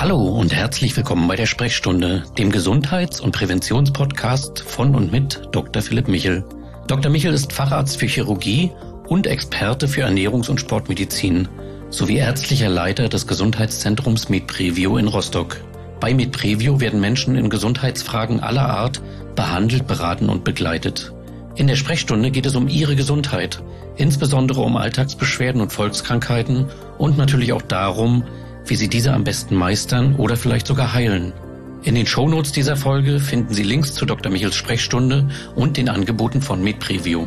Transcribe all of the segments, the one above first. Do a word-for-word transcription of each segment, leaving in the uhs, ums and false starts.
Hallo und herzlich willkommen bei der Sprechstunde, dem Gesundheits- und Präventionspodcast von und mit Doktor Philipp Michel. Doktor Michel ist Facharzt für Chirurgie und Experte für Ernährungs- und Sportmedizin sowie ärztlicher Leiter des Gesundheitszentrums MedPrevio in Rostock. Bei MedPrevio werden Menschen in Gesundheitsfragen aller Art behandelt, beraten und begleitet. In der Sprechstunde geht es um Ihre Gesundheit, insbesondere um Alltagsbeschwerden und Volkskrankheiten und natürlich auch darum, wie Sie diese am besten meistern oder vielleicht sogar heilen. In den Shownotes dieser Folge finden Sie Links zu Doktor Michels Sprechstunde und den Angeboten von MedPrevio.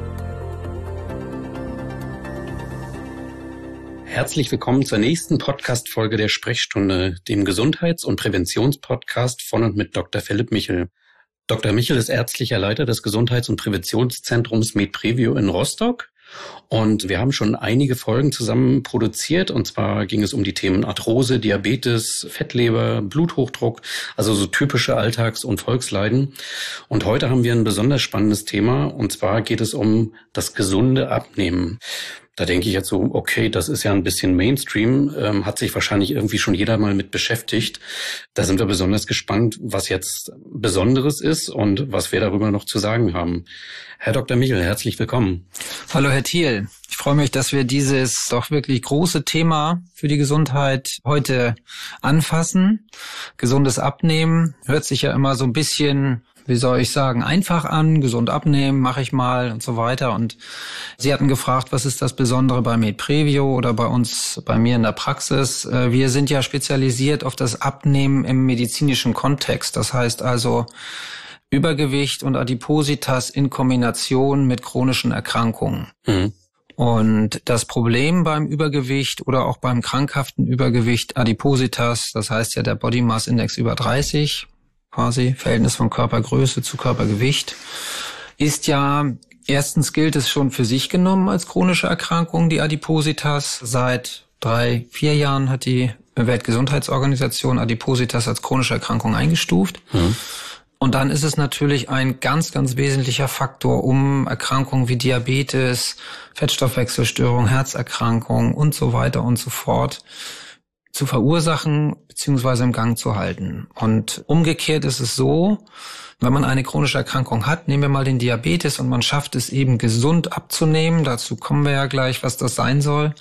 Herzlich willkommen zur nächsten Podcast-Folge der Sprechstunde, dem Gesundheits- und Präventionspodcast von und mit Doktor Philipp Michel. Doktor Michel ist ärztlicher Leiter des Gesundheits- und Präventionszentrums MedPrevio in Rostock. Und wir haben schon einige Folgen zusammen produziert. Und zwar ging es um die Themen Arthrose, Diabetes, Fettleber, Bluthochdruck, also so typische Alltags- und Volksleiden. Und heute haben wir ein besonders spannendes Thema. Und zwar geht es um das gesunde Abnehmen. Da denke ich jetzt so, okay, das ist ja ein bisschen Mainstream, ähm, hat sich wahrscheinlich irgendwie schon jeder mal mit beschäftigt. Da sind wir besonders gespannt, was jetzt Besonderes ist und was wir darüber noch zu sagen haben. Herr Doktor Michel, herzlich willkommen. Hallo Herr Thiel, ich freue mich, dass wir dieses doch wirklich große Thema für die Gesundheit heute anfassen. Gesundes Abnehmen hört sich ja immer so ein bisschen, wie soll ich sagen, einfach an, gesund abnehmen, mache ich mal und so weiter. Und Sie hatten gefragt, was ist das Besondere bei MedPrevio oder bei uns, bei mir in der Praxis? Wir sind ja spezialisiert auf das Abnehmen im medizinischen Kontext. Das heißt also Übergewicht und Adipositas in Kombination mit chronischen Erkrankungen. Mhm. Und das Problem beim Übergewicht oder auch beim krankhaften Übergewicht Adipositas, das heißt ja der Body Mass Index über dreißig, quasi Verhältnis von Körpergröße zu Körpergewicht, ist ja, erstens gilt es schon für sich genommen als chronische Erkrankung, die Adipositas. Seit drei, vier Jahren hat die Weltgesundheitsorganisation Adipositas als chronische Erkrankung eingestuft. Mhm. Und dann ist es natürlich ein ganz, ganz wesentlicher Faktor, um Erkrankungen wie Diabetes, Fettstoffwechselstörung, Herzerkrankungen und so weiter und so fort zu verursachen bzw. im Gang zu halten. Und umgekehrt ist es so, wenn man eine chronische Erkrankung hat, nehmen wir mal den Diabetes und man schafft es eben gesund abzunehmen, dazu kommen wir ja gleich, was das sein soll,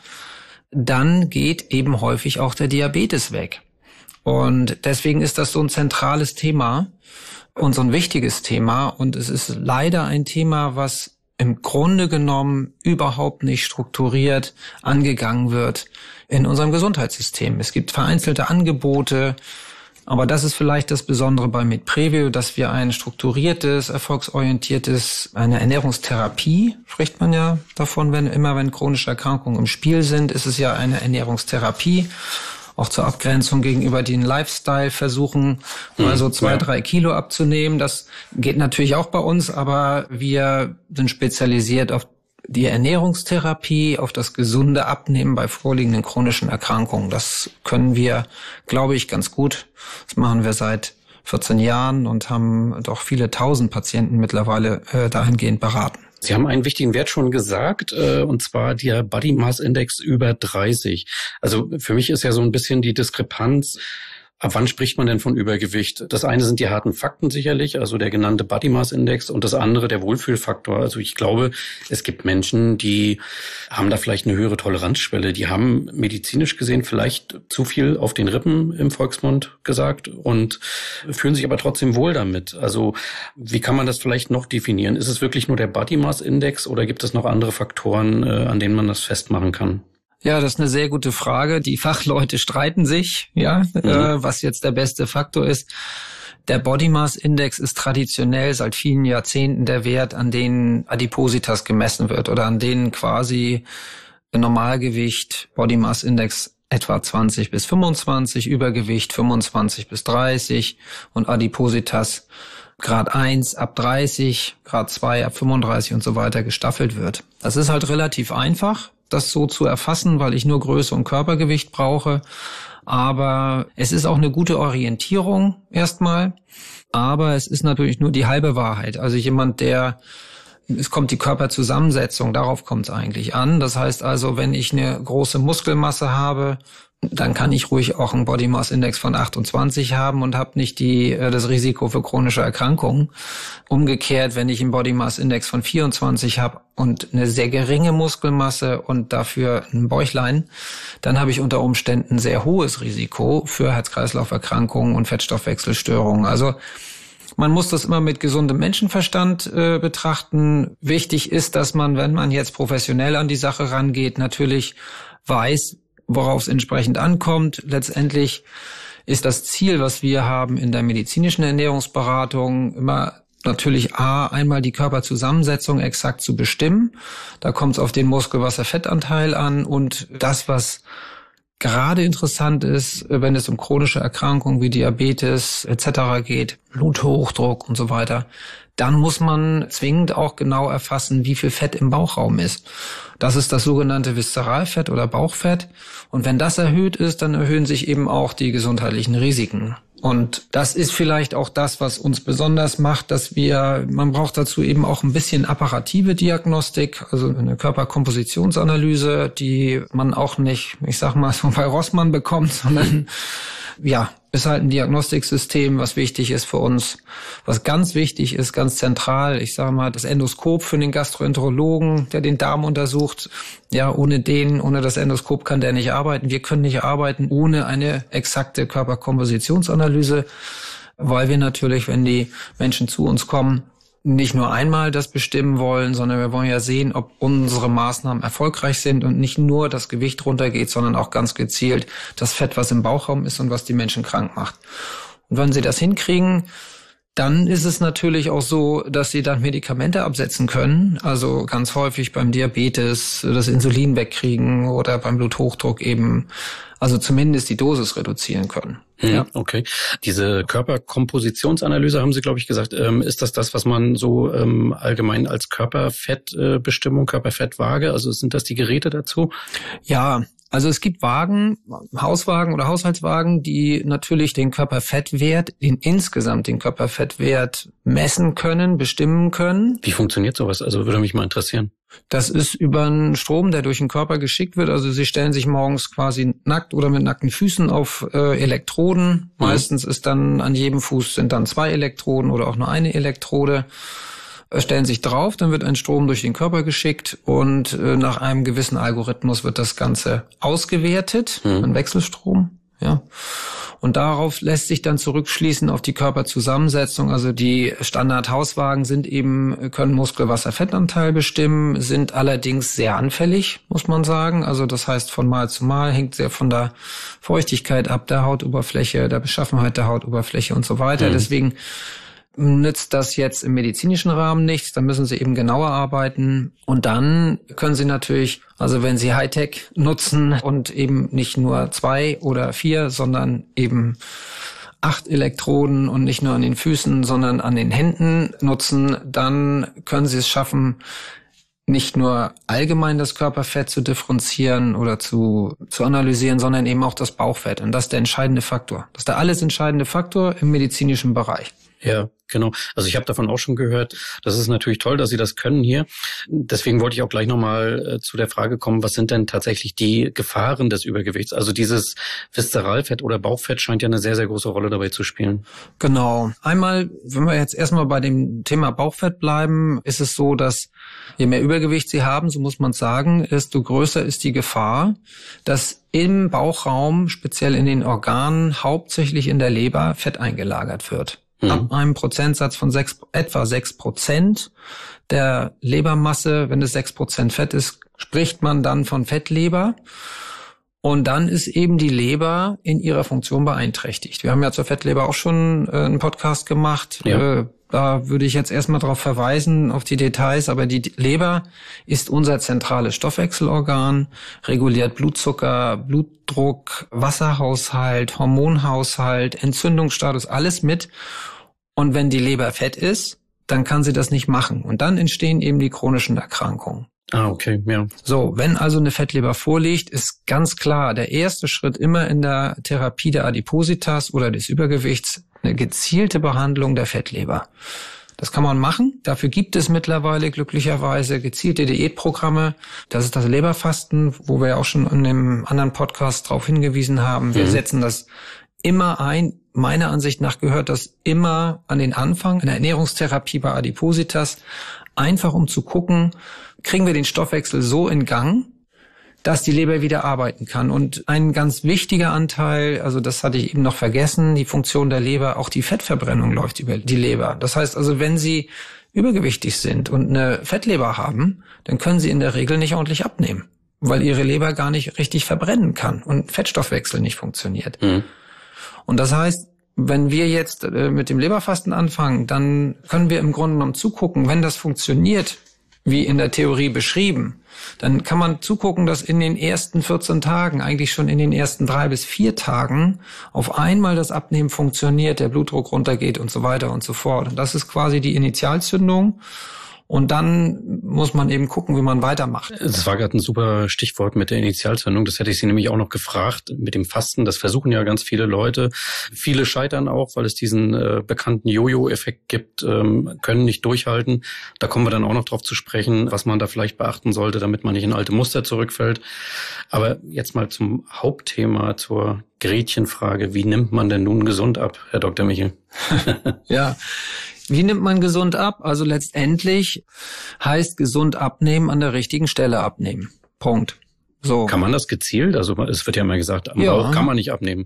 dann geht eben häufig auch der Diabetes weg. Und deswegen ist das so ein zentrales Thema und so ein wichtiges Thema. Und es ist leider ein Thema, was im Grunde genommen überhaupt nicht strukturiert angegangen wird in unserem Gesundheitssystem. Es gibt vereinzelte Angebote, aber das ist vielleicht das Besondere bei MedPrevio, dass wir ein strukturiertes, erfolgsorientiertes, eine Ernährungstherapie, spricht man ja davon, wenn immer wenn chronische Erkrankungen im Spiel sind, ist es ja eine Ernährungstherapie. Auch zur Abgrenzung gegenüber den Lifestyle versuchen, mal so zwei, ja. drei Kilo abzunehmen. Das geht natürlich auch bei uns, aber wir sind spezialisiert auf die Ernährungstherapie, auf das gesunde Abnehmen bei vorliegenden chronischen Erkrankungen. Das können wir, glaube ich, ganz gut. Das machen wir seit vierzehn Jahren und haben doch viele tausend Patienten mittlerweile äh, dahingehend beraten. Sie haben einen wichtigen Wert schon gesagt, äh, und zwar der Body Mass Index über dreißig. Also für mich ist ja so ein bisschen die Diskrepanz, ab wann spricht man denn von Übergewicht? Das eine sind die harten Fakten sicherlich, also der genannte Body Mass Index, und das andere der Wohlfühlfaktor. Also ich glaube, es gibt Menschen, die haben da vielleicht eine höhere Toleranzschwelle. Die haben medizinisch gesehen vielleicht zu viel auf den Rippen im Volksmund gesagt und fühlen sich aber trotzdem wohl damit. Also wie kann man das vielleicht noch definieren? Ist es wirklich nur der Body Mass Index oder gibt es noch andere Faktoren, an denen man das festmachen kann? Ja, das ist eine sehr gute Frage. Die Fachleute streiten sich, ja, mhm. äh, was jetzt der beste Faktor ist. Der Body Mass Index ist traditionell seit vielen Jahrzehnten der Wert, an denen Adipositas gemessen wird oder an denen quasi Normalgewicht, Body Mass Index etwa zwanzig bis fünfundzwanzig, Übergewicht fünfundzwanzig bis dreißig und Adipositas Grad eins ab dreißig, Grad zwei ab fünfunddreißig und so weiter gestaffelt wird. Das ist halt relativ einfach, das so zu erfassen, weil ich nur Größe und Körpergewicht brauche. Aber es ist auch eine gute Orientierung erstmal. Aber es ist natürlich nur die halbe Wahrheit. Also jemand, der es kommt die Körperzusammensetzung, darauf kommt es eigentlich an. Das heißt also, wenn ich eine große Muskelmasse habe, dann kann ich ruhig auch einen Body Mass Index von achtundzwanzig haben und habe nicht die das Risiko für chronische Erkrankungen. Umgekehrt, wenn ich einen Body Mass Index von vierundzwanzig habe und eine sehr geringe Muskelmasse und dafür ein Bäuchlein, dann habe ich unter Umständen sehr hohes Risiko für Herz-Kreislauf-Erkrankungen und Fettstoffwechselstörungen. Also man muss das immer mit gesundem Menschenverstand äh, betrachten. Wichtig ist, dass man, wenn man jetzt professionell an die Sache rangeht, natürlich weiß, worauf es entsprechend ankommt. Letztendlich ist das Ziel, was wir haben in der medizinischen Ernährungsberatung, immer natürlich A, einmal die Körperzusammensetzung exakt zu bestimmen. Da kommt es auf den Muskelwasser-Fettanteil an und das, was gerade interessant ist, wenn es um chronische Erkrankungen wie Diabetes et cetera geht, Bluthochdruck und so weiter, dann muss man zwingend auch genau erfassen, wie viel Fett im Bauchraum ist. Das ist das sogenannte Viszeralfett oder Bauchfett. Und wenn das erhöht ist, dann erhöhen sich eben auch die gesundheitlichen Risiken. Und das ist vielleicht auch das, was uns besonders macht, dass wir, man braucht dazu eben auch ein bisschen apparative Diagnostik, also eine Körperkompositionsanalyse, die man auch nicht, ich sag mal, so bei Rossmann bekommt, sondern ja, ist halt ein Diagnostiksystem, was wichtig ist für uns. Was ganz wichtig ist, ganz zentral, ich sage mal, das Endoskop für den Gastroenterologen, der den Darm untersucht. Ja, ohne den, ohne das Endoskop kann der nicht arbeiten. Wir können nicht arbeiten ohne eine exakte Körperkompositionsanalyse, weil wir natürlich, wenn die Menschen zu uns kommen, nicht nur einmal das bestimmen wollen, sondern wir wollen ja sehen, ob unsere Maßnahmen erfolgreich sind und nicht nur das Gewicht runtergeht, sondern auch ganz gezielt das Fett, was im Bauchraum ist und was die Menschen krank macht. Und wenn sie das hinkriegen, dann ist es natürlich auch so, dass sie dann Medikamente absetzen können. Also ganz häufig beim Diabetes das Insulin wegkriegen oder beim Bluthochdruck eben, also zumindest die Dosis reduzieren können. Hm, ja. Okay. Diese Körperkompositionsanalyse haben Sie, glaube ich, gesagt. Ähm, ist das das, was man so ähm, allgemein als Körperfettbestimmung, äh, Körperfettwaage, also sind das die Geräte dazu? Ja, also es gibt Wagen, Hauswagen oder Haushaltswagen, die natürlich den Körperfettwert, den insgesamt den Körperfettwert messen können, bestimmen können. Wie funktioniert sowas? Also würde mich mal interessieren. Das ist über einen Strom, der durch den Körper geschickt wird. Also Sie stellen sich morgens quasi nackt oder mit nackten Füßen auf äh, Elektroden. Mhm. Meistens ist dann an jedem Fuß sind dann zwei Elektroden oder auch nur eine Elektrode. Stellen sich drauf, dann wird ein Strom durch den Körper geschickt und äh, nach einem gewissen Algorithmus wird das Ganze ausgewertet, mhm. ein Wechselstrom, ja. Und darauf lässt sich dann zurückschließen auf die Körperzusammensetzung. Also die Standard-Hauswagen sind eben, können Muskelwasser-Fettanteil bestimmen, sind allerdings sehr anfällig, muss man sagen. Also das heißt, von Mal zu Mal hängt sehr von der Feuchtigkeit ab, der Hautoberfläche, der Beschaffenheit der Hautoberfläche und so weiter. Mhm. Deswegen nützt das jetzt im medizinischen Rahmen nichts, dann müssen Sie eben genauer arbeiten und dann können Sie natürlich, also wenn Sie Hightech nutzen und eben nicht nur zwei oder vier, sondern eben acht Elektroden und nicht nur an den Füßen, sondern an den Händen nutzen, dann können Sie es schaffen, nicht nur allgemein das Körperfett zu differenzieren oder zu, zu analysieren, sondern eben auch das Bauchfett. Und das ist der entscheidende Faktor. Das ist der alles entscheidende Faktor im medizinischen Bereich. Ja, genau. Also ich habe davon auch schon gehört. Das ist natürlich toll, dass Sie das können hier. Deswegen wollte ich auch gleich nochmal äh, zu der Frage kommen, was sind denn tatsächlich die Gefahren des Übergewichts? Also dieses Viszeralfett oder Bauchfett scheint ja eine sehr, sehr große Rolle dabei zu spielen. Genau. Einmal, wenn wir jetzt erstmal bei dem Thema Bauchfett bleiben, ist es so, dass je mehr Übergewicht Sie haben, so muss man sagen, desto größer ist die Gefahr, dass im Bauchraum, speziell in den Organen, hauptsächlich in der Leber, Fett eingelagert wird. Ab einem Prozentsatz von sechs, etwa sechs Prozent der Lebermasse, wenn es sechs Prozent Fett ist, spricht man dann von Fettleber. Und dann ist eben die Leber in ihrer Funktion beeinträchtigt. Wir haben ja zur Fettleber auch schon äh, einen Podcast gemacht. Ja. Äh, da würde ich jetzt erstmal darauf verweisen, auf die Details. Aber die Leber ist unser zentrales Stoffwechselorgan, reguliert Blutzucker, Blutdruck, Wasserhaushalt, Hormonhaushalt, Entzündungsstatus, alles mit. Und wenn die Leber fett ist, dann kann sie das nicht machen. Und dann entstehen eben die chronischen Erkrankungen. Ah, okay, ja. So, wenn also eine Fettleber vorliegt, ist ganz klar der erste Schritt immer in der Therapie der Adipositas oder des Übergewichts eine gezielte Behandlung der Fettleber. Das kann man machen. Dafür gibt es mittlerweile glücklicherweise gezielte Diätprogramme. Das ist das Leberfasten, wo wir ja auch schon in dem anderen Podcast drauf hingewiesen haben. Wir mhm. setzen das immer ein. Meiner Ansicht nach gehört das immer an den Anfang in der Ernährungstherapie bei Adipositas. Einfach um zu gucken, kriegen wir den Stoffwechsel so in Gang, dass die Leber wieder arbeiten kann. Und ein ganz wichtiger Anteil, also das hatte ich eben noch vergessen, die Funktion der Leber, auch die Fettverbrennung läuft über die Leber. Das heißt also, wenn Sie übergewichtig sind und eine Fettleber haben, dann können Sie in der Regel nicht ordentlich abnehmen, weil Ihre Leber gar nicht richtig verbrennen kann und Fettstoffwechsel nicht funktioniert. Mhm. Und das heißt, wenn wir jetzt mit dem Leberfasten anfangen, dann können wir im Grunde genommen zugucken, wenn das funktioniert, wie in der Theorie beschrieben, dann kann man zugucken, dass in den ersten vierzehn Tagen, eigentlich schon in den ersten drei bis vier Tagen, auf einmal das Abnehmen funktioniert, der Blutdruck runtergeht und so weiter und so fort. Und das ist quasi die Initialzündung. Und dann muss man eben gucken, wie man weitermacht. Das war gerade ein super Stichwort mit der Initialzündung. Das hätte ich Sie nämlich auch noch gefragt. Mit dem Fasten, das versuchen ja ganz viele Leute. Viele scheitern auch, weil es diesen äh, bekannten Jojo-Effekt gibt, ähm, können nicht durchhalten. Da kommen wir dann auch noch drauf zu sprechen, was man da vielleicht beachten sollte, damit man nicht in alte Muster zurückfällt. Aber jetzt mal zum Hauptthema, zur Gretchenfrage. Wie nimmt man denn nun gesund ab, Herr Doktor Michel? Ja. Wie nimmt man gesund ab? Also letztendlich heißt gesund abnehmen an der richtigen Stelle abnehmen. Punkt. So. Kann man das gezielt? Also es wird ja immer gesagt, am ja. Bauch kann man nicht abnehmen.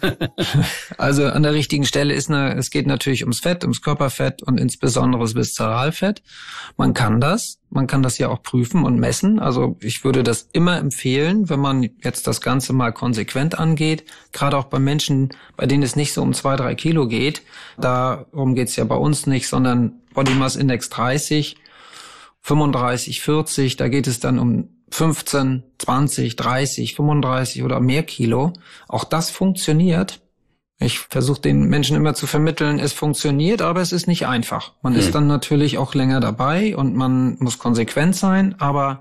Also an der richtigen Stelle ist eine, es geht natürlich ums Fett, ums Körperfett und insbesondere das Viszeralfett. Man kann das, man kann das ja auch prüfen und messen. Also ich würde das immer empfehlen, wenn man jetzt das Ganze mal konsequent angeht, gerade auch bei Menschen, bei denen es nicht so um zwei, drei Kilo geht. Darum geht's ja bei uns nicht, sondern Body Mass Index dreißig, fünfunddreißig, vierzig, da geht es dann um fünfzehn, zwanzig, dreißig, fünfunddreißig oder mehr Kilo. Auch das funktioniert. Ich versuche den Menschen immer zu vermitteln, es funktioniert, aber es ist nicht einfach. Man hm. ist dann natürlich auch länger dabei und man muss konsequent sein. Aber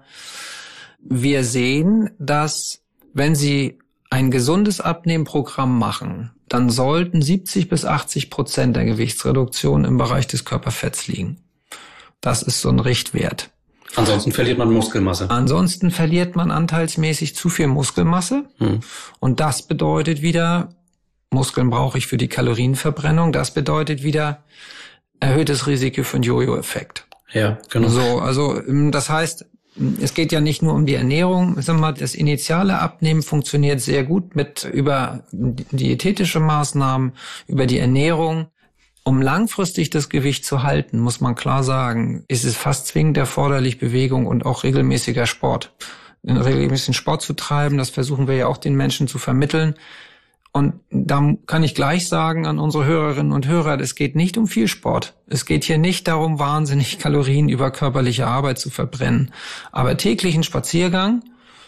wir sehen, dass wenn Sie ein gesundes Abnehmprogramm machen, dann sollten siebzig bis achtzig Prozent der Gewichtsreduktion im Bereich des Körperfetts liegen. Das ist so ein Richtwert. Ansonsten verliert man Muskelmasse. Ansonsten verliert man anteilsmäßig zu viel Muskelmasse. Hm. Und das bedeutet wieder, Muskeln brauche ich für die Kalorienverbrennung. Das bedeutet wieder erhöhtes Risiko für einen Jojo-Effekt. Ja, genau. So, also das heißt, es geht ja nicht nur um die Ernährung. Sagen wir mal, das initiale Abnehmen funktioniert sehr gut mit über diätetische Maßnahmen, über die Ernährung. Um langfristig das Gewicht zu halten, muss man klar sagen, ist es fast zwingend erforderlich, Bewegung und auch regelmäßiger Sport. In regelmäßigen Sport zu treiben, das versuchen wir ja auch den Menschen zu vermitteln. Und da kann ich gleich sagen an unsere Hörerinnen und Hörer, es geht nicht um viel Sport. Es geht hier nicht darum, wahnsinnig Kalorien über körperliche Arbeit zu verbrennen. Aber täglichen Spaziergang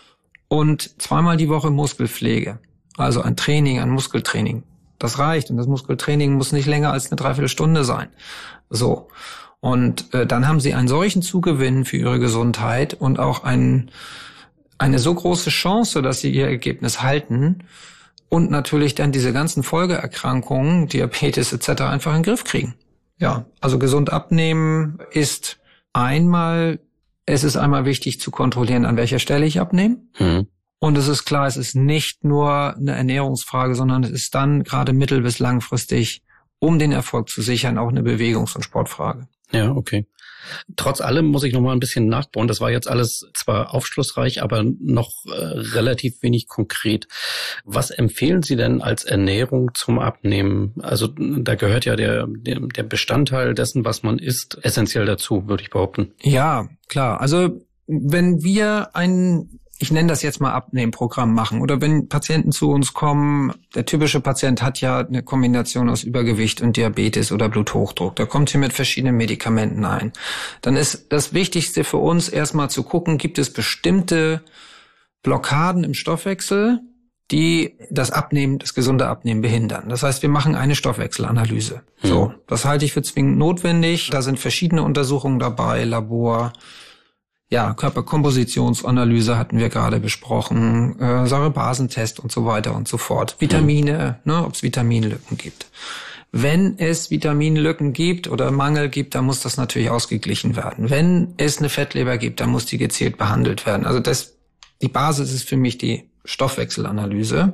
und zweimal die Woche Muskelpflege. Also ein Training, ein Muskeltraining. Das reicht. Und das Muskeltraining muss nicht länger als eine Dreiviertelstunde sein. So. Und äh, dann haben Sie einen solchen Zugewinn für Ihre Gesundheit und auch ein, eine so große Chance, dass Sie Ihr Ergebnis halten und natürlich dann diese ganzen Folgeerkrankungen, Diabetes et cetera einfach in den Griff kriegen. Ja, also gesund abnehmen ist einmal, es ist einmal wichtig zu kontrollieren, an welcher Stelle ich abnehme. Mhm. Und es ist klar, es ist nicht nur eine Ernährungsfrage, sondern es ist dann gerade mittel- bis langfristig, um den Erfolg zu sichern, auch eine Bewegungs- und Sportfrage. Ja, okay. Trotz allem muss ich noch mal ein bisschen nachbauen. Das war jetzt alles zwar aufschlussreich, aber noch äh, relativ wenig konkret. Was empfehlen Sie denn als Ernährung zum Abnehmen? Also da gehört ja der, der, der Bestandteil dessen, was man isst, essentiell dazu, würde ich behaupten. Ja, klar. Also wenn wir ein ich nenne das jetzt mal Abnehmprogramm machen. Oder wenn Patienten zu uns kommen, der typische Patient hat ja eine Kombination aus Übergewicht und Diabetes oder Bluthochdruck. Der kommt hier mit verschiedenen Medikamenten ein. Dann ist das Wichtigste für uns erstmal zu gucken, gibt es bestimmte Blockaden im Stoffwechsel, die das Abnehmen, das gesunde Abnehmen behindern. Das heißt, wir machen eine Stoffwechselanalyse. Mhm. So, das halte ich für zwingend notwendig. Da sind verschiedene Untersuchungen dabei, Labor. Ja, Körperkompositionsanalyse hatten wir gerade besprochen, äh, Säurebasentest und so weiter und so fort. Vitamine, mhm. ne, ob es Vitaminlücken gibt. Wenn es Vitaminlücken gibt oder Mangel gibt, dann muss das natürlich ausgeglichen werden. Wenn es eine Fettleber gibt, dann muss die gezielt behandelt werden. Also das, die Basis ist für mich die Stoffwechselanalyse.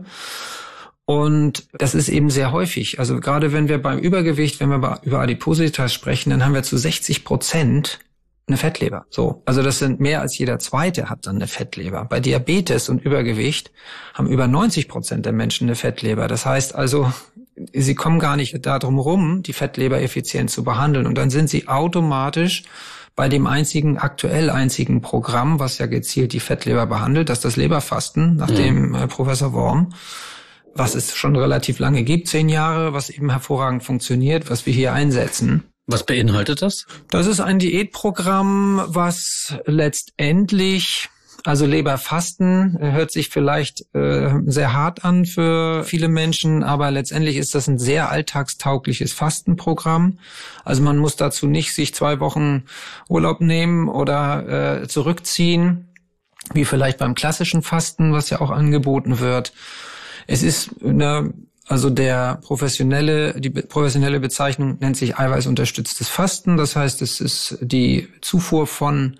Und das ist eben sehr häufig. Also gerade wenn wir beim Übergewicht, wenn wir über Adipositas sprechen, dann haben wir zu sechzig Prozent eine Fettleber. So. Also das sind mehr als jeder Zweite hat dann eine Fettleber. Bei Diabetes und Übergewicht haben über neunzig Prozent der Menschen eine Fettleber. Das heißt also, sie kommen gar nicht darum rum, die Fettleber effizient zu behandeln. Und dann sind sie automatisch bei dem einzigen, aktuell einzigen Programm, was ja gezielt die Fettleber behandelt, das ist das Leberfasten, nach mhm. dem äh, Professor Worm, was es schon relativ lange gibt, zehn Jahre, was eben hervorragend funktioniert, was wir hier einsetzen. Was beinhaltet das? Das ist ein Diätprogramm, was letztendlich, also Leberfasten, hört sich vielleicht äh, sehr hart an für viele Menschen, aber letztendlich ist das ein sehr alltagstaugliches Fastenprogramm. Also man muss dazu nicht sich zwei Wochen Urlaub nehmen oder äh, zurückziehen, wie vielleicht beim klassischen Fasten, was ja auch angeboten wird. Es ist eine Also der professionelle, die professionelle Bezeichnung nennt sich eiweißunterstütztes Fasten. Das heißt, es ist die Zufuhr von,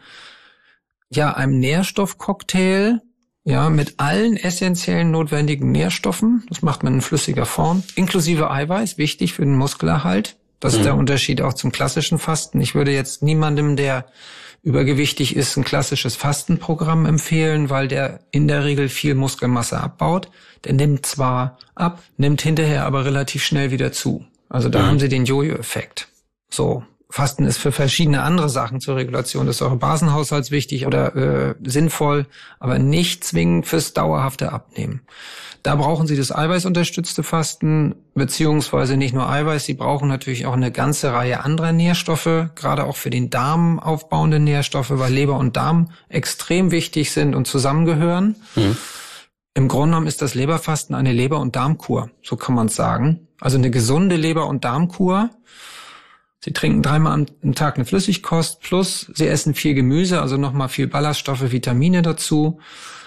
ja, einem Nährstoffcocktail, ja, mit allen essentiellen notwendigen Nährstoffen. Das macht man in flüssiger Form, inklusive Eiweiß, wichtig für den Muskelerhalt. Das mhm. ist der Unterschied auch zum klassischen Fasten. Ich würde jetzt niemandem, der übergewichtig ist, ein klassisches Fastenprogramm empfehlen, weil der in der Regel viel Muskelmasse abbaut. Der nimmt zwar ab, nimmt hinterher aber relativ schnell wieder zu. Also da mhm. haben Sie den Jojo-Effekt. So, Fasten ist für verschiedene andere Sachen zur Regulation des Säurebasenhaushalts wichtig oder äh, sinnvoll, aber nicht zwingend fürs dauerhafte Abnehmen. Da brauchen Sie das eiweißunterstützte Fasten, beziehungsweise nicht nur Eiweiß, Sie brauchen natürlich auch eine ganze Reihe anderer Nährstoffe, gerade auch für den Darm aufbauende Nährstoffe, weil Leber und Darm extrem wichtig sind und zusammengehören. Mhm. Im Grunde genommen ist das Leberfasten eine Leber- und Darmkur, so kann man es sagen. Also eine gesunde Leber- und Darmkur. Sie trinken dreimal am Tag eine Flüssigkost, plus Sie essen viel Gemüse, also nochmal viel Ballaststoffe, Vitamine dazu.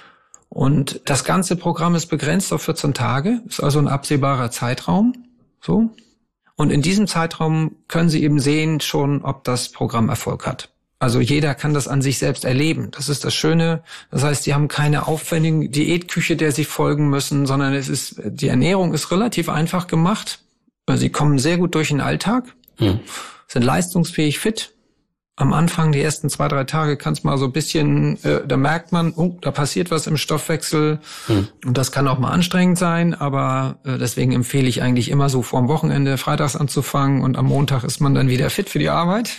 Und das ganze Programm ist begrenzt auf vierzehn Tage, ist also ein absehbarer Zeitraum. So. Und in diesem Zeitraum können Sie eben sehen schon, ob das Programm Erfolg hat. Also jeder kann das an sich selbst erleben. Das ist das Schöne. Das heißt, Sie haben keine aufwendige Diätküche, der Sie folgen müssen, sondern es ist, die Ernährung ist relativ einfach gemacht. Sie kommen sehr gut durch den Alltag, hm. sind leistungsfähig fit. Am Anfang, die ersten zwei, drei Tage, kann es mal so ein bisschen, äh, da merkt man, oh, da passiert was im Stoffwechsel. Hm. Und das kann auch mal anstrengend sein, aber äh, deswegen empfehle ich eigentlich immer so vorm Wochenende freitags anzufangen und am Montag ist man dann wieder fit für die Arbeit.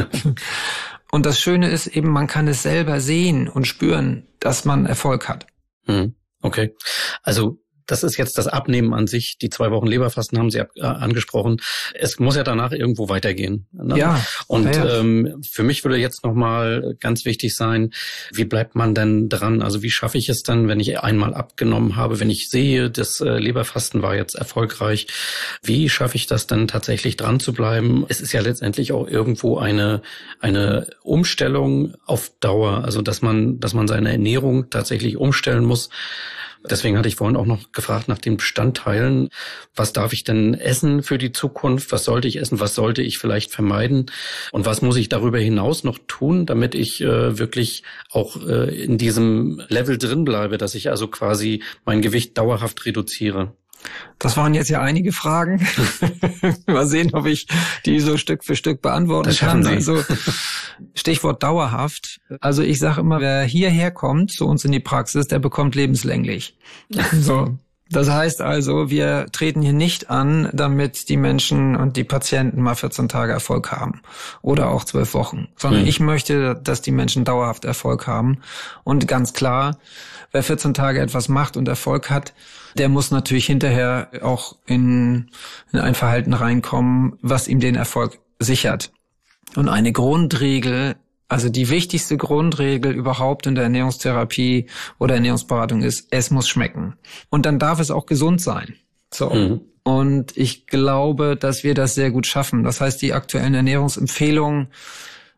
Und das Schöne ist eben, man kann es selber sehen und spüren, dass man Erfolg hat. Hm. Okay. Also das ist jetzt das Abnehmen an sich. Die zwei Wochen Leberfasten haben Sie äh, angesprochen. Es muss ja danach irgendwo weitergehen. Ne? Ja. Und ja, ja. Ähm, für mich würde jetzt nochmal ganz wichtig sein, wie bleibt man denn dran? Also wie schaffe ich es dann, wenn ich einmal abgenommen habe, wenn ich sehe, das äh, Leberfasten war jetzt erfolgreich, wie schaffe ich das dann tatsächlich dran zu bleiben? Es ist ja letztendlich auch irgendwo eine eine Umstellung auf Dauer, also dass man dass man seine Ernährung tatsächlich umstellen muss. Deswegen hatte ich vorhin auch noch gefragt nach den Bestandteilen. Was darf ich denn essen für die Zukunft? Was sollte ich essen? Was sollte ich vielleicht vermeiden? Und was muss ich darüber hinaus noch tun, damit ich äh, wirklich auch äh, in diesem Level drin bleibe, dass ich also quasi mein Gewicht dauerhaft reduziere? Das waren jetzt ja einige Fragen. Mal sehen, ob ich die so Stück für Stück beantworten kann. Also Stichwort dauerhaft. Also ich sage immer, wer hierher kommt zu uns in die Praxis, der bekommt lebenslänglich. So. Das heißt also, wir treten hier nicht an, damit die Menschen und die Patienten mal vierzehn Tage Erfolg haben oder auch zwölf Wochen, sondern mhm. ich möchte, dass die Menschen dauerhaft Erfolg haben. Und ganz klar, wer vierzehn Tage etwas macht und Erfolg hat, der muss natürlich hinterher auch in, in ein Verhalten reinkommen, was ihm den Erfolg sichert. Und eine Grundregel, also die wichtigste Grundregel überhaupt in der Ernährungstherapie oder Ernährungsberatung ist, es muss schmecken. Und dann darf es auch gesund sein. So. Mhm. Und ich glaube, dass wir das sehr gut schaffen. Das heißt, die aktuellen Ernährungsempfehlungen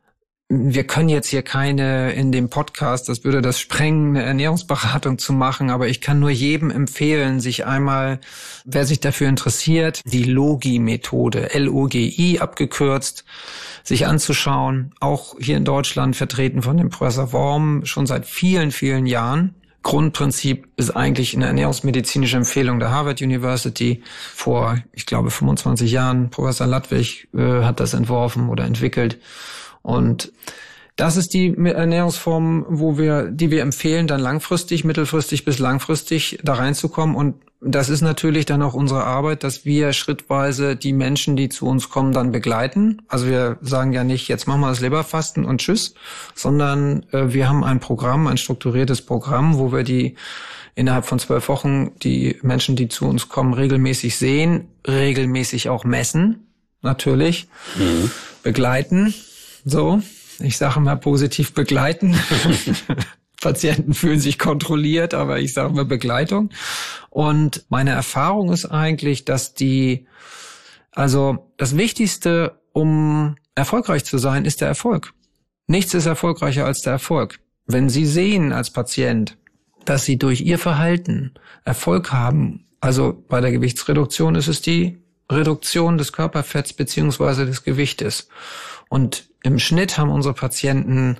wir können jetzt hier keine in dem Podcast, das würde das sprengen, eine Ernährungsberatung zu machen, aber ich kann nur jedem empfehlen, sich einmal, wer sich dafür interessiert, die Logi-Methode, L O G I abgekürzt, sich anzuschauen, auch hier in Deutschland vertreten von dem Professor Worm schon seit vielen, vielen Jahren. Grundprinzip ist eigentlich eine ernährungsmedizinische Empfehlung der Harvard University. Vor, ich glaube, fünfundzwanzig Jahren, Professor Ludwig äh, hat das entworfen oder entwickelt. Und das ist die Ernährungsform, wo wir, die wir empfehlen, dann langfristig, mittelfristig bis langfristig da reinzukommen. Und das ist natürlich dann auch unsere Arbeit, dass wir schrittweise die Menschen, die zu uns kommen, dann begleiten. Also wir sagen ja nicht, jetzt machen wir das Leberfasten und tschüss, sondern äh, wir haben ein Programm, ein strukturiertes Programm, wo wir die innerhalb von zwölf Wochen die Menschen, die zu uns kommen, regelmäßig sehen, regelmäßig auch messen, natürlich, mhm. begleiten. So, ich sage mal positiv begleiten. Patienten fühlen sich kontrolliert, aber ich sage mal Begleitung. Und meine Erfahrung ist eigentlich, dass die, also das Wichtigste, um erfolgreich zu sein, ist der Erfolg. Nichts ist erfolgreicher als der Erfolg. Wenn Sie sehen als Patient, dass Sie durch Ihr Verhalten Erfolg haben, also bei der Gewichtsreduktion ist es die Reduktion des Körperfetts beziehungsweise des Gewichtes. Und im Schnitt haben unsere Patienten,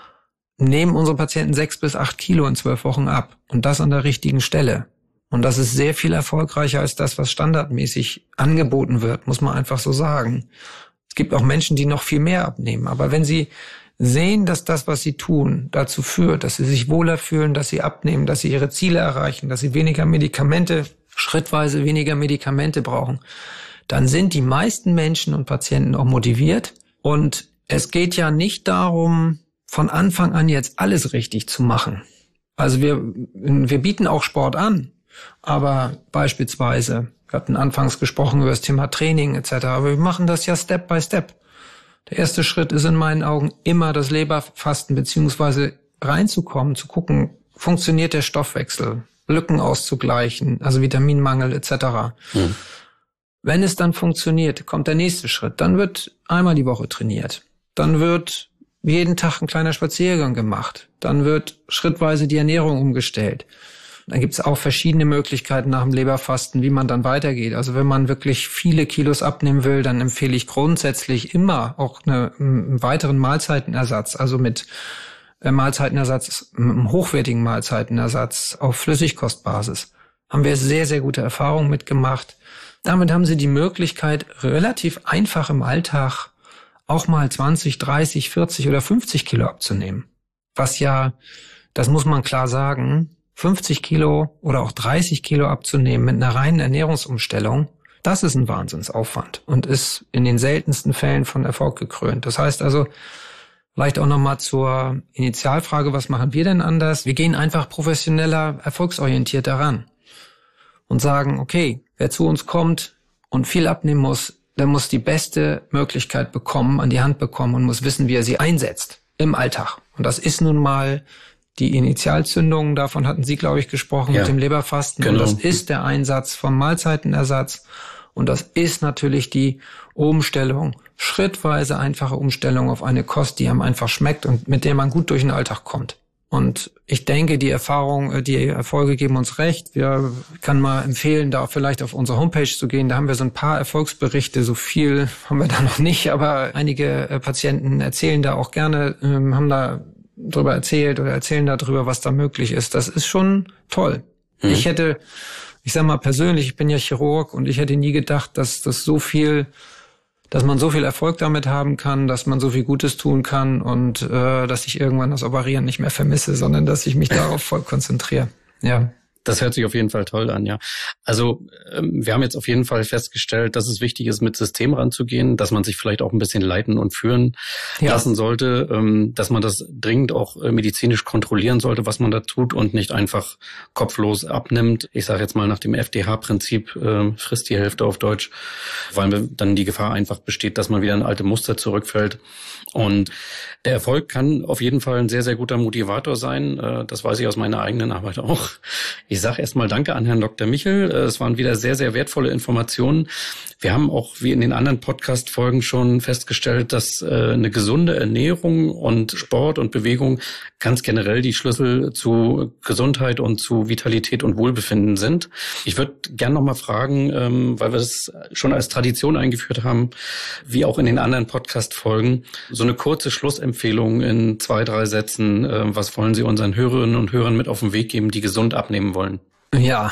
nehmen unsere Patienten sechs bis acht Kilo in zwölf Wochen ab. Und das an der richtigen Stelle. Und das ist sehr viel erfolgreicher als das, was standardmäßig angeboten wird, muss man einfach so sagen. Es gibt auch Menschen, die noch viel mehr abnehmen. Aber wenn sie sehen, dass das, was sie tun, dazu führt, dass sie sich wohler fühlen, dass sie abnehmen, dass sie ihre Ziele erreichen, dass sie weniger Medikamente, schrittweise weniger Medikamente brauchen, dann sind die meisten Menschen und Patienten auch motiviert. Und es geht ja nicht darum, von Anfang an jetzt alles richtig zu machen. Also wir, wir bieten auch Sport an, aber beispielsweise, wir hatten anfangs gesprochen über das Thema Training et cetera, aber wir machen das ja Step by Step. Der erste Schritt ist in meinen Augen immer das Leberfasten, beziehungsweise reinzukommen, zu gucken, funktioniert der Stoffwechsel, Lücken auszugleichen, also Vitaminmangel et cetera. Mhm. Wenn es dann funktioniert, kommt der nächste Schritt. Dann wird einmal die Woche trainiert. Dann wird jeden Tag ein kleiner Spaziergang gemacht. Dann wird schrittweise die Ernährung umgestellt. Dann gibt es auch verschiedene Möglichkeiten nach dem Leberfasten, wie man dann weitergeht. Also wenn man wirklich viele Kilos abnehmen will, dann empfehle ich grundsätzlich immer auch eine, einen weiteren Mahlzeitenersatz, also mit Mahlzeitenersatz, einem hochwertigen Mahlzeitenersatz auf Flüssigkostbasis. Haben wir sehr, sehr gute Erfahrungen mitgemacht. Damit haben Sie die Möglichkeit, relativ einfach im Alltag auch mal zwanzig, dreißig, vierzig oder fünfzig Kilo abzunehmen. Was ja, das muss man klar sagen, fünfzig Kilo oder auch dreißig Kilo abzunehmen mit einer reinen Ernährungsumstellung, das ist ein Wahnsinnsaufwand und ist in den seltensten Fällen von Erfolg gekrönt. Das heißt also, vielleicht auch nochmal zur Initialfrage, was machen wir denn anders? Wir gehen einfach professioneller, erfolgsorientierter ran und sagen, okay, wer zu uns kommt und viel abnehmen muss, der muss die beste Möglichkeit bekommen, an die Hand bekommen und muss wissen, wie er sie einsetzt im Alltag. Und das ist nun mal die Initialzündung, davon hatten Sie, glaube ich, gesprochen, ja, mit dem Leberfasten. Genau. Und das ist der Einsatz vom Mahlzeitenersatz. Und das ist natürlich die Umstellung, schrittweise einfache Umstellung auf eine Kost, die einem einfach schmeckt und mit der man gut durch den Alltag kommt. Und ich denke, die Erfahrung, die Erfolge geben uns recht. Wir kann mal empfehlen, da vielleicht auf unsere Homepage zu gehen. Da haben wir so ein paar Erfolgsberichte. So viel haben wir da noch nicht, aber einige Patienten erzählen da auch gerne, haben da drüber erzählt oder erzählen darüber, was da möglich ist. Das ist schon toll. Mhm. Ich hätte, ich sag mal persönlich, ich bin ja Chirurg und ich hätte nie gedacht, dass das so viel, dass man so viel Erfolg damit haben kann, dass man so viel Gutes tun kann und äh, dass ich irgendwann das Operieren nicht mehr vermisse, sondern dass ich mich darauf voll konzentriere. Ja. Das hört sich auf jeden Fall toll an, ja. Also ähm, wir haben jetzt auf jeden Fall festgestellt, dass es wichtig ist, mit System ranzugehen, dass man sich vielleicht auch ein bisschen leiten und führen ja. lassen sollte, ähm, dass man das dringend auch äh, medizinisch kontrollieren sollte, was man da tut und nicht einfach kopflos abnimmt. Ich sage jetzt mal nach dem F D H-Prinzip, äh, frisst die Hälfte auf Deutsch, weil dann die Gefahr einfach besteht, dass man wieder in alte Muster zurückfällt. Und der Erfolg kann auf jeden Fall ein sehr, sehr guter Motivator sein. Äh, das weiß ich aus meiner eigenen Arbeit auch. Ich sage erstmal Danke an Herrn Doktor Michel. Es waren wieder sehr, sehr wertvolle Informationen. Wir haben auch, wie in den anderen Podcast-Folgen schon festgestellt, dass eine gesunde Ernährung und Sport und Bewegung ganz generell die Schlüssel zu Gesundheit und zu Vitalität und Wohlbefinden sind. Ich würde gerne noch mal fragen, weil wir das schon als Tradition eingeführt haben, wie auch in den anderen Podcast-Folgen, so eine kurze Schlussempfehlung in zwei, drei Sätzen. Was wollen Sie unseren Hörerinnen und Hörern mit auf den Weg geben, die gesund abnehmen wollen? Ja,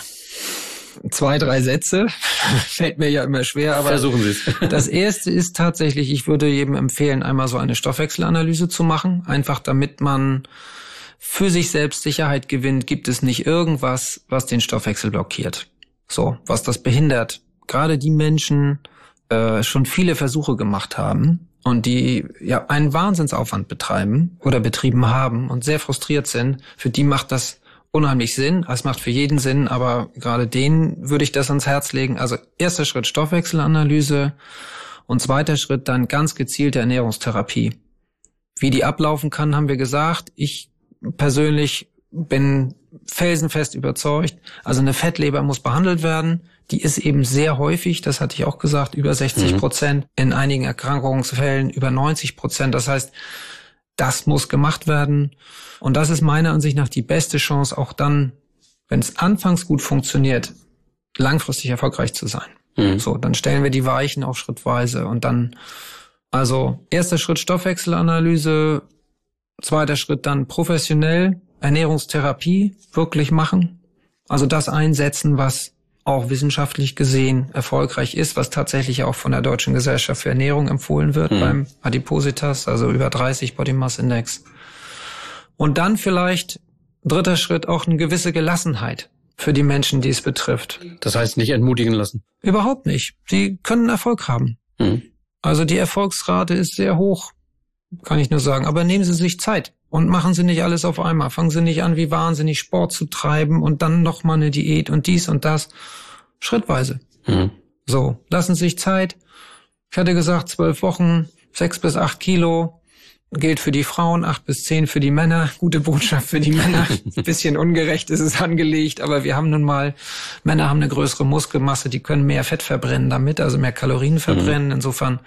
zwei, drei Sätze. Fällt mir ja immer schwer, aber versuchen Sie es. Das erste ist tatsächlich, ich würde jedem empfehlen, einmal so eine Stoffwechselanalyse zu machen. Einfach damit man für sich selbst Sicherheit gewinnt, gibt es nicht irgendwas, was den Stoffwechsel blockiert. So, was das behindert. Gerade die Menschen äh, schon viele Versuche gemacht haben und die ja einen Wahnsinnsaufwand betreiben oder betrieben haben und sehr frustriert sind, für die macht das unheimlich Sinn. Es macht für jeden Sinn, aber gerade denen würde ich das ans Herz legen. Also erster Schritt Stoffwechselanalyse und zweiter Schritt dann ganz gezielte Ernährungstherapie. Wie die ablaufen kann, haben wir gesagt. Ich persönlich bin felsenfest überzeugt. Also eine Fettleber muss behandelt werden. Die ist eben sehr häufig, das hatte ich auch gesagt, über sechzig Prozent, mhm. in einigen Erkrankungsfällen über neunzig Prozent. Das heißt, das muss gemacht werden. Und das ist meiner Ansicht nach die beste Chance, auch dann, wenn es anfangs gut funktioniert, langfristig erfolgreich zu sein. Mhm. So, dann stellen wir die Weichen auch schrittweise und dann, also erster Schritt Stoffwechselanalyse, zweiter Schritt dann professionell Ernährungstherapie wirklich machen. Also das einsetzen, was auch wissenschaftlich gesehen erfolgreich ist, was tatsächlich auch von der Deutschen Gesellschaft für Ernährung empfohlen wird mhm. beim Adipositas, also über dreißig Body Mass Index. Und dann vielleicht, dritter Schritt, auch eine gewisse Gelassenheit für die Menschen, die es betrifft. Das heißt, nicht entmutigen lassen? Überhaupt nicht. Sie können Erfolg haben. Mhm. Also die Erfolgsrate ist sehr hoch, kann ich nur sagen. Aber nehmen Sie sich Zeit und machen Sie nicht alles auf einmal. Fangen Sie nicht an, wie wahnsinnig Sport zu treiben und dann nochmal eine Diät und dies und das. Schrittweise. Mhm. So, lassen Sie sich Zeit. Ich hatte gesagt, zwölf Wochen, sechs bis acht Kilo. Gilt für die Frauen, acht bis zehn für die Männer. Gute Botschaft für die Männer. Ein bisschen ungerecht ist es angelegt, aber wir haben nun mal, Männer haben eine größere Muskelmasse, die können mehr Fett verbrennen damit, also mehr Kalorien verbrennen. Mhm. Insofern,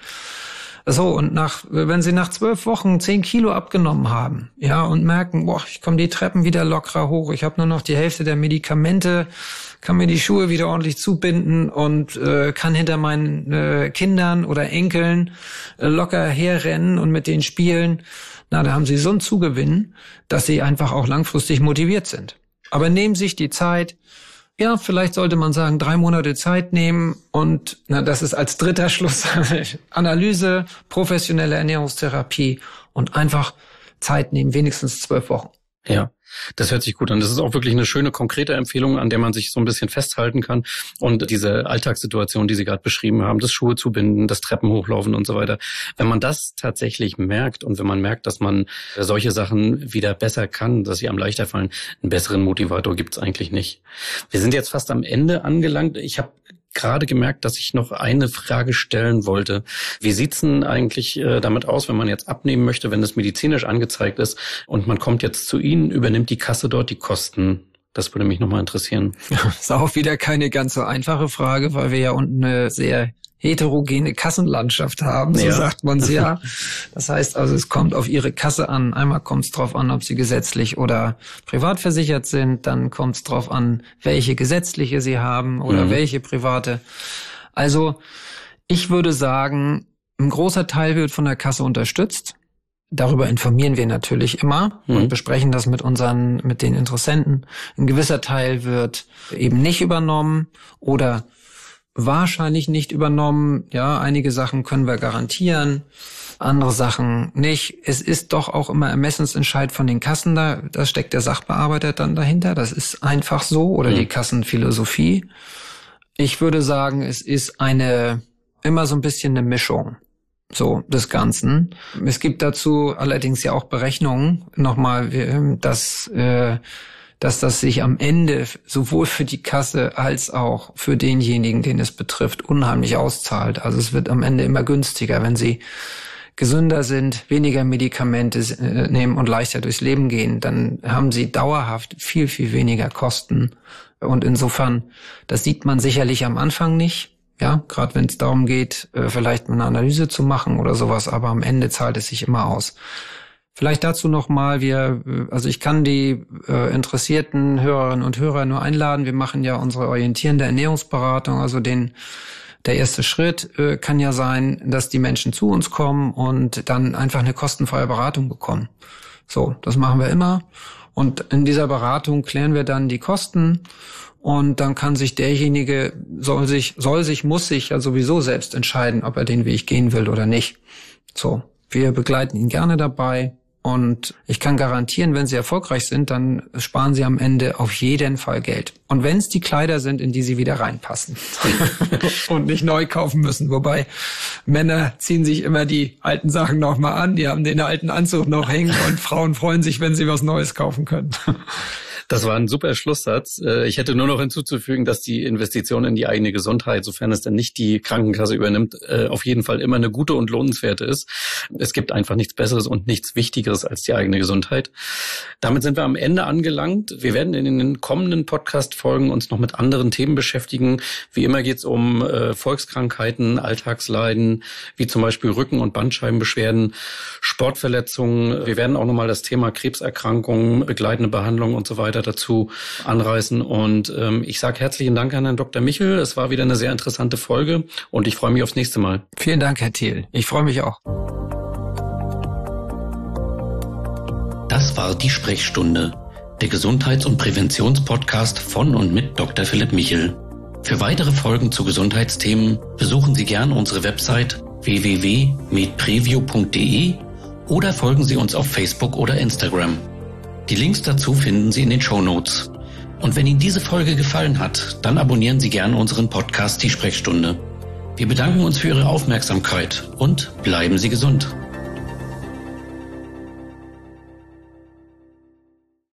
so, und nach, wenn sie nach zwölf Wochen zehn Kilo abgenommen haben, ja, und merken, boah, ich komme die Treppen wieder lockerer hoch, ich habe nur noch die Hälfte der Medikamente, kann mir die Schuhe wieder ordentlich zubinden und äh, kann hinter meinen äh, Kindern oder Enkeln äh, locker herrennen und mit denen spielen. Na, da haben sie so einen Zugewinn, dass sie einfach auch langfristig motiviert sind. Aber nehmen sich die Zeit. Ja, vielleicht sollte man sagen, drei Monate Zeit nehmen und na, das ist als dritter Schluss Analyse, professionelle Ernährungstherapie und einfach Zeit nehmen, wenigstens zwölf Wochen. Ja, das hört sich gut an. Das ist auch wirklich eine schöne, konkrete Empfehlung, an der man sich so ein bisschen festhalten kann. Und diese Alltagssituation, die Sie gerade beschrieben haben, das Schuhe zubinden, das Treppen hochlaufen und so weiter. Wenn man das tatsächlich merkt und wenn man merkt, dass man solche Sachen wieder besser kann, dass sie einem leichter fallen, einen besseren Motivator gibt's eigentlich nicht. Wir sind jetzt fast am Ende angelangt. Ich habe gerade gemerkt, dass ich noch eine Frage stellen wollte. Wie sieht's denn eigentlich äh, damit aus, wenn man jetzt abnehmen möchte, wenn das medizinisch angezeigt ist und man kommt jetzt zu Ihnen, übernimmt die Kasse dort die Kosten? Das würde mich nochmal interessieren. Das ist auch wieder keine ganz so einfache Frage, weil wir ja unten eine sehr heterogene Kassenlandschaft haben, so ja. sagt man es ja. Das heißt also, es kommt auf Ihre Kasse an. Einmal kommt es drauf an, ob Sie gesetzlich oder privat versichert sind. Dann kommt es drauf an, welche gesetzliche Sie haben oder mhm. welche private. Also ich würde sagen, ein großer Teil wird von der Kasse unterstützt. Darüber informieren wir natürlich immer mhm. und besprechen das mit unseren, mit den Interessenten. Ein gewisser Teil wird eben nicht übernommen oder wahrscheinlich nicht übernommen. Ja, einige Sachen können wir garantieren, andere Sachen nicht. Es ist doch auch immer Ermessensentscheid von den Kassen da. Da steckt der Sachbearbeiter dann dahinter. Das ist einfach so. Oder mhm. die Kassenphilosophie. Ich würde sagen, es ist eine, immer so ein bisschen eine Mischung. So, des Ganzen. Es gibt dazu allerdings ja auch Berechnungen, nochmal, dass, äh, dass das sich am Ende sowohl für die Kasse als auch für denjenigen, den es betrifft, unheimlich auszahlt. Also es wird am Ende immer günstiger, wenn Sie gesünder sind, weniger Medikamente nehmen und leichter durchs Leben gehen, dann haben sie dauerhaft viel, viel weniger Kosten. Und insofern, das sieht man sicherlich am Anfang nicht, ja, gerade wenn es darum geht, vielleicht mal eine Analyse zu machen oder sowas, aber am Ende zahlt es sich immer aus. Vielleicht dazu nochmal, wir, also ich kann die äh, interessierten Hörerinnen und Hörer nur einladen. Wir machen ja unsere orientierende Ernährungsberatung, also den Der erste Schritt äh, kann ja sein, dass die Menschen zu uns kommen und dann einfach eine kostenfreie Beratung bekommen. So, das machen wir immer. Und in dieser Beratung klären wir dann die Kosten und dann kann sich derjenige, soll sich, soll sich, muss sich ja sowieso selbst entscheiden, ob er den Weg gehen will oder nicht. So, wir begleiten ihn gerne dabei. Und ich kann garantieren, wenn Sie erfolgreich sind, dann sparen Sie am Ende auf jeden Fall Geld. Und wenn es die Kleider sind, in die Sie wieder reinpassen und nicht neu kaufen müssen. Wobei Männer ziehen sich immer die alten Sachen nochmal an, die haben den alten Anzug noch hängen und Frauen freuen sich, wenn sie was Neues kaufen können. Das war ein super Schlusssatz. Ich hätte nur noch hinzuzufügen, dass die Investition in die eigene Gesundheit, sofern es denn nicht die Krankenkasse übernimmt, auf jeden Fall immer eine gute und lohnenswerte ist. Es gibt einfach nichts Besseres und nichts Wichtigeres als die eigene Gesundheit. Damit sind wir am Ende angelangt. Wir werden in den kommenden Podcast-Folgen uns noch mit anderen Themen beschäftigen. Wie immer geht es um Volkskrankheiten, Alltagsleiden, wie zum Beispiel Rücken- und Bandscheibenbeschwerden, Sportverletzungen. Wir werden auch nochmal das Thema Krebserkrankungen, begleitende Behandlung und so weiter dazu anreißen. Und ähm, ich sage herzlichen Dank an Herrn Doktor Michel. Es war wieder eine sehr interessante Folge und ich freue mich aufs nächste Mal. Vielen Dank, Herr Thiel. Ich freue mich auch. Das war die Sprechstunde, der Gesundheits- und Präventionspodcast von und mit Doktor Philipp Michel. Für weitere Folgen zu Gesundheitsthemen besuchen Sie gern unsere Website w w w punkt medpreview punkt d e oder folgen Sie uns auf Facebook oder Instagram. Die Links dazu finden Sie in den Shownotes. Und wenn Ihnen diese Folge gefallen hat, dann abonnieren Sie gern unseren Podcast Die Sprechstunde. Wir bedanken uns für Ihre Aufmerksamkeit und bleiben Sie gesund.